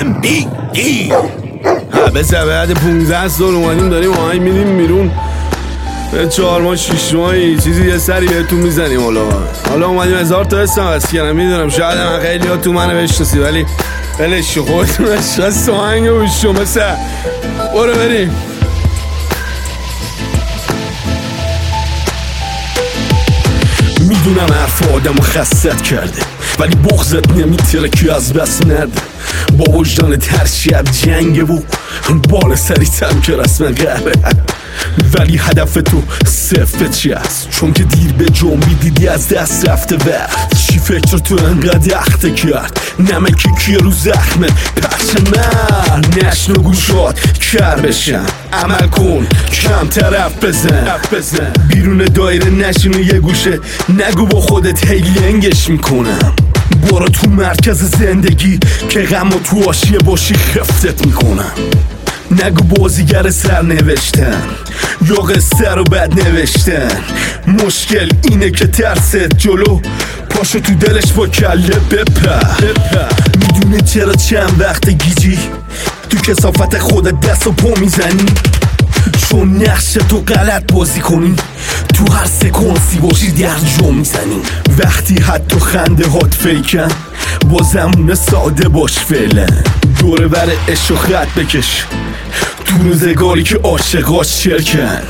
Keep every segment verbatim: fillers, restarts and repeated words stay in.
میگی؟ بسه بعد پونزده سال اومدیم داریم آهنگ میدیم بیرون، به چهار ماه شیش ماهی چیزی یه سری بهتون میزنیم. حالا حالا اومدیم هزار تا اسم هست کردم، میدونم شاید من خیلی ها تو منو بشناسی، ولی بلش خودتون بشناس آهنگ و شما سه برو بریم. میدونم حرف آدمو خستت کرده، ولی بغضت نمیتره که از بس نده. با وجدانت هر شب جنگه و بال سریتم که رسم قهبه، ولی هدف تو صفت چی هست؟ چون که دیر به جنبی دیدی از دست رفته وقت. چی فکر تو انقدر اخته کرد؟ نمکی که رو زخمه پرچه من نشنو گوشات کر بشن. عمل کن کم طرف بزن, بزن. بیرون دایره نشینو یه گوشه نگو با خودت هی لنگش میکنم. برو تو مرکز زندگی که غم و تو آشیه باشی خفتت میکنم. نگو بازیگر سر نوشتن یا قصه رو بد نوشتن. مشکل اینه که ترست جلو پاشو تو دلش با کله بپر. میدونه چرا چند وقت گیجی تو کثافت خودت دست و پا میزنی؟ چون نقش تو غلط بازی کنی تو هر سکانسی باشی در جا میزنی. وقتی حتی خنده هات فیکن با زمون ساده باش فعلا. دوره بر عشق و خط بکش تو روزگاری که عاشقاش شرکن.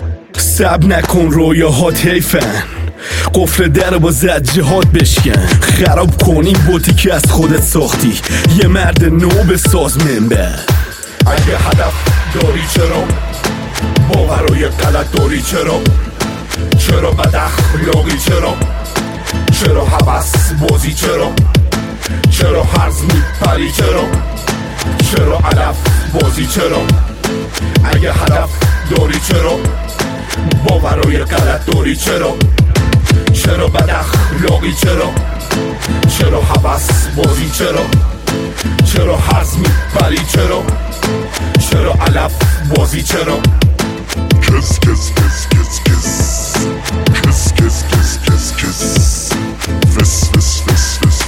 سب نکن رویاهات حیفن، قفل در با زجهات بشکن. خراب کن این بوتی که از خودت ساختی، یه مرد نو بساز منبر. اگه هدف داری چرا باورای غلط داری؟ چرا چرا بد اخلاقی؟ چرا چرا هوس بازی؟ چرا چرا هرز میپری؟ چرا چرا علف بازی؟ چرا اگه هدف داری چرا باورای غلط داری؟ چرا چرا بد اخلاقی؟ چرا چرا هوس بازی؟ چرا چرا هرز میپری؟ چرا چرا علف بازی؟ چرا کس کس کس کس کس کس کس کس کس کس فس فس فس فس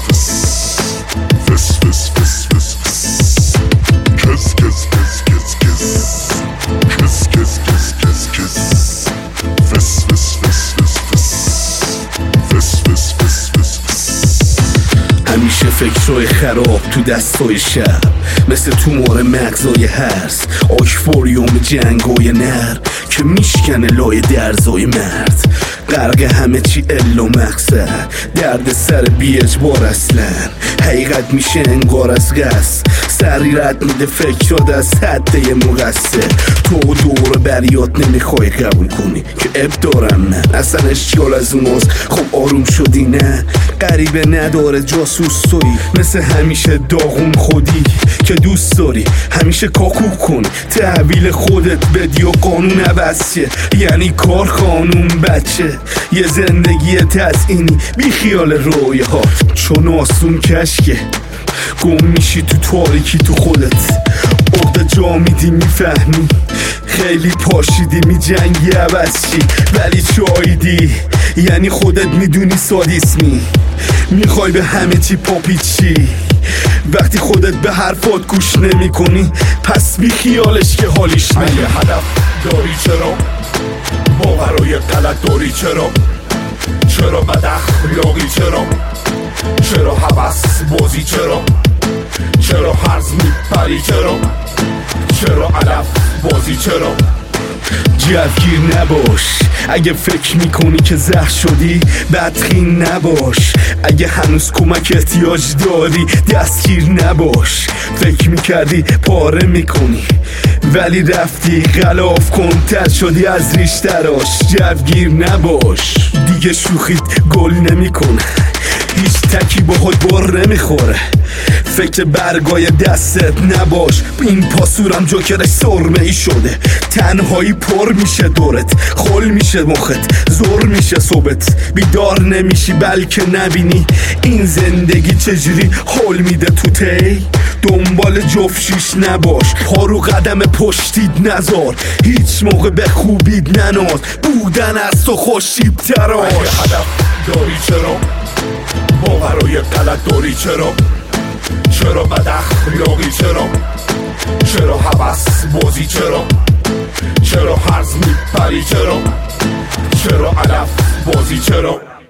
فس فس فس فس فس کس کس کس کس کس کس کس کس کس کس فس فس فس فس فس فس فس فس فس. همیشه فکرهای خراب تو دستای شب، مثل تومار مغزای هرس، آکفوریوم جنگای نر که میشکنه لای درزای مرد. غرق همه چی الا مقصد، درد سر بی اجبار اصلا. حقیقت میشه انگار از قصد، سری رد میده فکر شده از حد یه مقصر. تو دور بریات نمیخوای قبول کنی که اب دارم من، اصلا اشکال از اوناست. خب آروم شدی نه؟ غریبه نداره جاسوس توی، مثل همیشه داغون خودی که دوست داری همیشه کاکو کنی. تحویل خودت بدی و قانون عوضیه، یعنی کار خانون بچه. یه زندگی تزئینی بی خیال رویاهات، چون آسون کشکه گم میشی تو تاریکی تو خودت. عقده جا میدی میفهمی خیلی پاشیدی میجنگی عوضی، ولی چایدی یعنی خودت میدونی سادیسمی. میخوای به همه چی پاپیچی، وقتی خودت به حرفات گوش نمی کنی پس بی خیالش که حالیش نمی. اگه هدف داری چرا باورای غلط داری؟ چرا چرا بد اخلاقی؟ چرا چرا هوس بازی؟ چرا چرا هرز میپری؟ چرا چرا علف بازی؟ چرا جوگیر نباش اگه فکر میکنی که زخ شدی، بدخین نباش اگه هنوز کمک احتیاج داری، دستگیر نباش. فکر میکردی پاره میکنی ولی رفتی غلاف کن، تر شدی از ریش تراش. جوگیر نباش دیگه شوخیت گل نمیکنه، هیچ تکی باهات بار نمیخوره. فکر برگای دستت نباش، این پاسورم جوکرش سرمه ای شده. تنهایی پر میشه دورت، خل میشه مخت، زور میشه صبحت. بیدار نمیشی بلکه نبینی این زندگی چجوری حل میده تو تی. دنبال جفشیش نباش، پارو قدم پشتید نزار، هیچ موقع به خوبید نناز. بودن از تو خوشیب تراش. اگه هدف داری چرا باورای غلط داری؟ چرا چرا بد اخلاقی چرا چرا هوس بازی چرا چرا هرز میپری چرا چرا علف بازی چرا